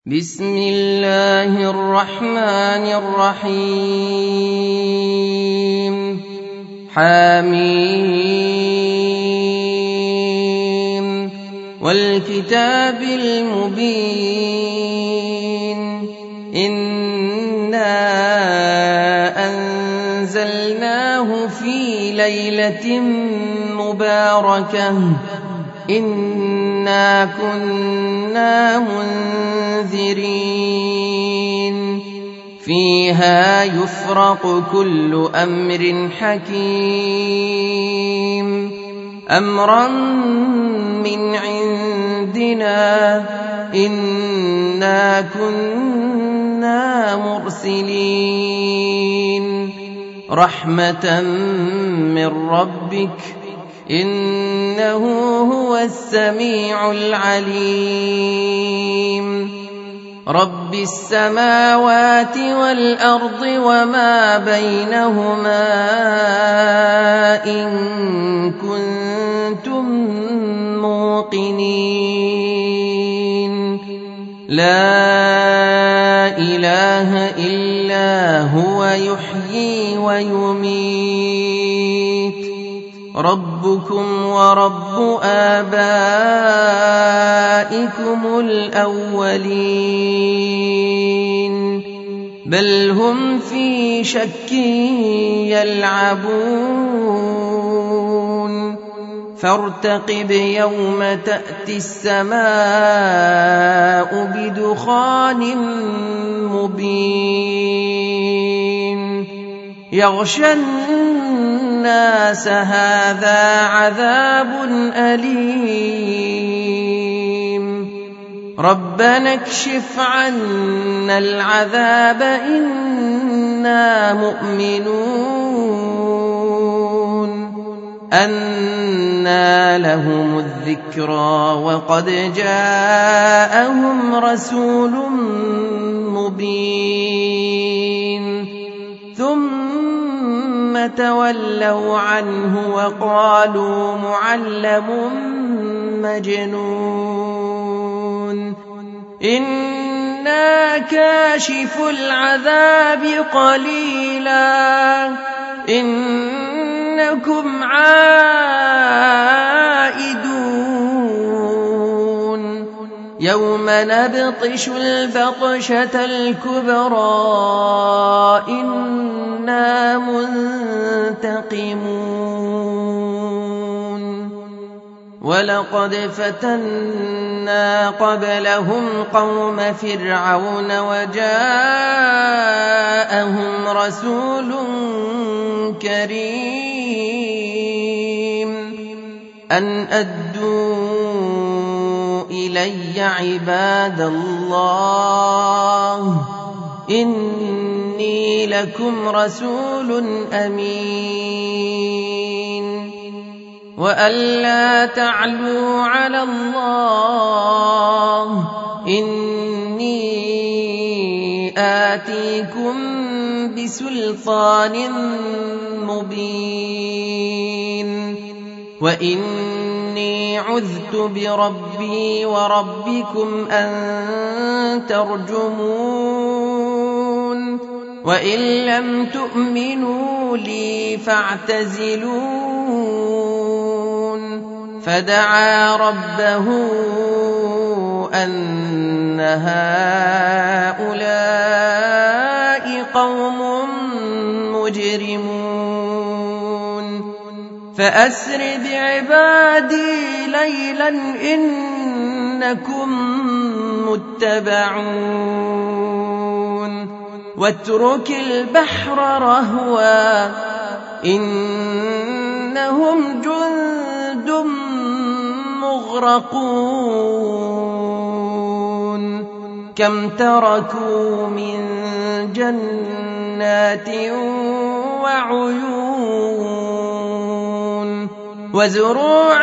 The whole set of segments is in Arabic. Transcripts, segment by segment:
بسم الله الرحمن الرحيم حميم والكتاب المبين إنا أنزلناه في ليلة مباركة إنا كنا منذرين فيها يفرق كل أمر حكيم أمرا من عندنا إنا كنا مرسلين رحمة من ربك إنه هو السميع العليم رب السماوات والأرض وما بينهما إن كنتم موقنين لا إله إلا هو يحيي ويميت ربكم ورب آبائكم الأولين بل هم في شك يلعبون فارتقب يوم تأتي السماء بدخان مبين يغشى الناس هذا عذاب أليم ربنا اكشف عنا العذاب إنا مؤمنون أنى لهم الذكرى وقد جاءهم رسول مبين ثم تولوا عنه وقالوا معلم مجنون إنا كاشف العذاب قليلا إنكم عائدون يوم نبطش البطشة الكبرى إنا منتقمون ولقد فتنا قبلهم قوم فرعون وجاءهم رسول كريم أن أدوا إلي عباد الله إني لكم رسول أمين وألا تعلوا على الله إني آتيكم بسلطان مبين وإني عذت بربي وربكم أن ترجمون وإن لم تؤمنوا لي فاعتزلون فدعا ربه أن هؤلاء قوم مجرمون فأسر بعبادي ليلا إنكم متبعون واترك البحر رهوا إنهم جند مغرقون كم تركوا من جنات وعيون وزروع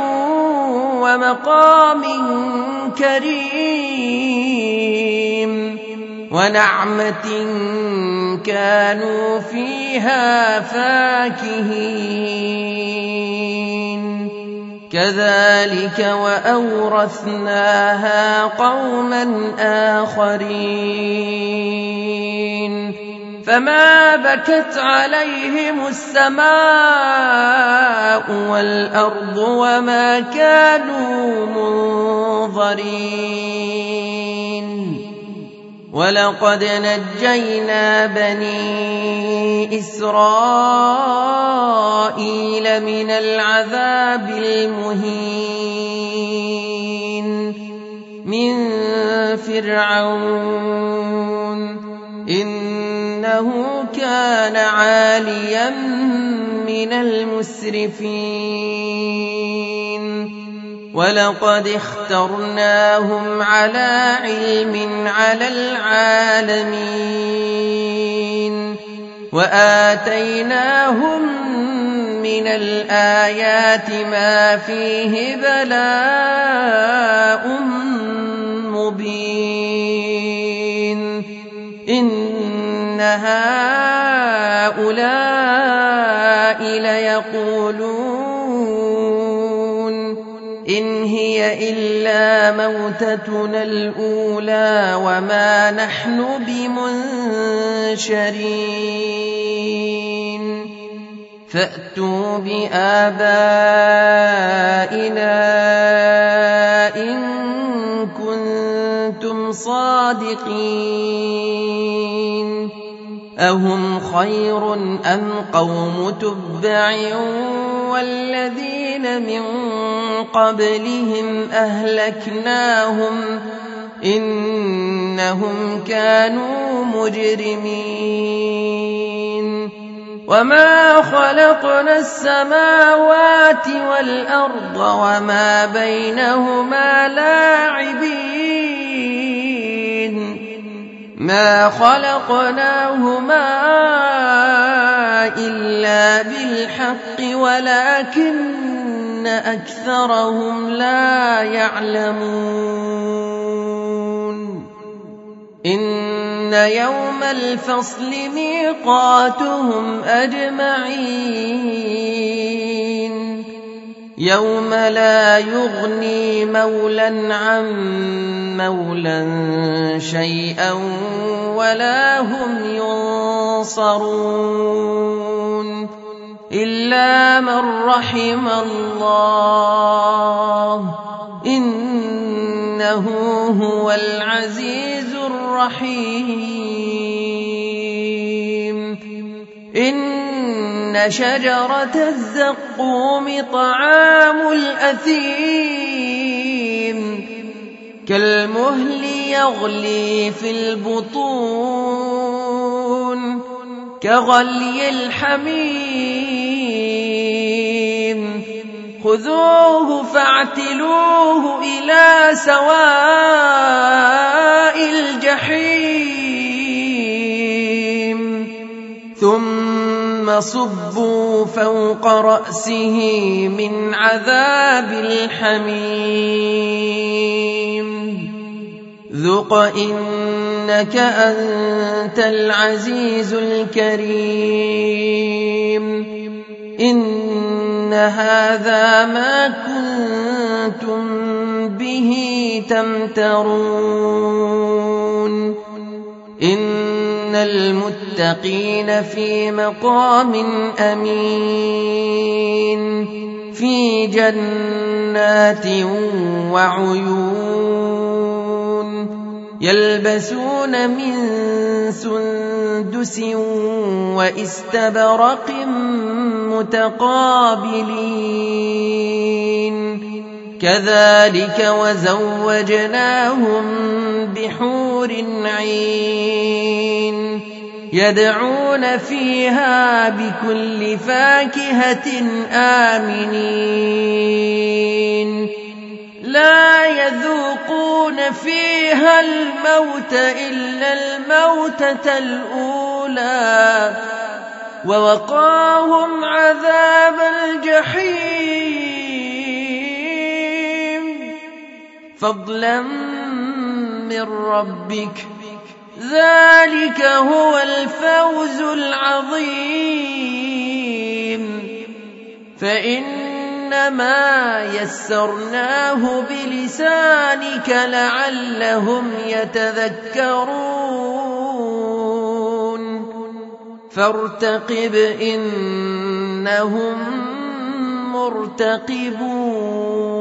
ومقام كريم ونعمة كانوا فيها فاكهين كذلك وأورثناها قوما آخرين فما بكت عليهم السماء والأرض وما كانوا منظرين ولقد نجينا بني إسرائيل من العذاب المهين من فرعون إنه كان عاليا من المسرفين ولقد اخترناهم على علم على العالمين وآتيناهم من الآيات ما فيه بلاء مبين إن هؤلاء ليقولون إن هي إلا موتتنا الأولى وما نحن بمنشرين فأتوا بآبائنا إن كنتم صادقين أهم خير أم قوم تبع والذين من قبلهم أهلكناهم إنهم كانوا مجرمين وما خلقنا السماوات والأرض وما بينهما لاعبين ما خلقناهما إلا بالحق ولكن أكثرهم لا يعلمون إن يوم الفصل ميقاتهم أجمعين يوم لا يغني مولى عن مولى شيئا ولا هم ينصرون إلا من رحم الله إنه هو العزيز الرحيم إن شجرة الزقوم طعام الأثيم كالمهل يغلي في البطون كغلي الحميم خذوه فاعتلوه إلى سواء الجحيم ثم صبوا فوق رأسه من عذاب الحميم ذق إنك أنت العزيز الكريم إن هذا ما كنتم به تمترون إن المتقين في مقام أمين في جنات وعيون يلبسون من سندس واستبرق متقابلين كذلك وزوجناهم بحور عين يدعون فيها بكل فاكهة آمنين لا يذوقون فيها الموت إلا الموتة الأولى ووقاهم عذاب الجحيم فضلا من ربك ذلك هو الفوز العظيم فإن فإنما يسرناه بلسانك لعلهم يتذكرون فارتقب إنهم مرتقبون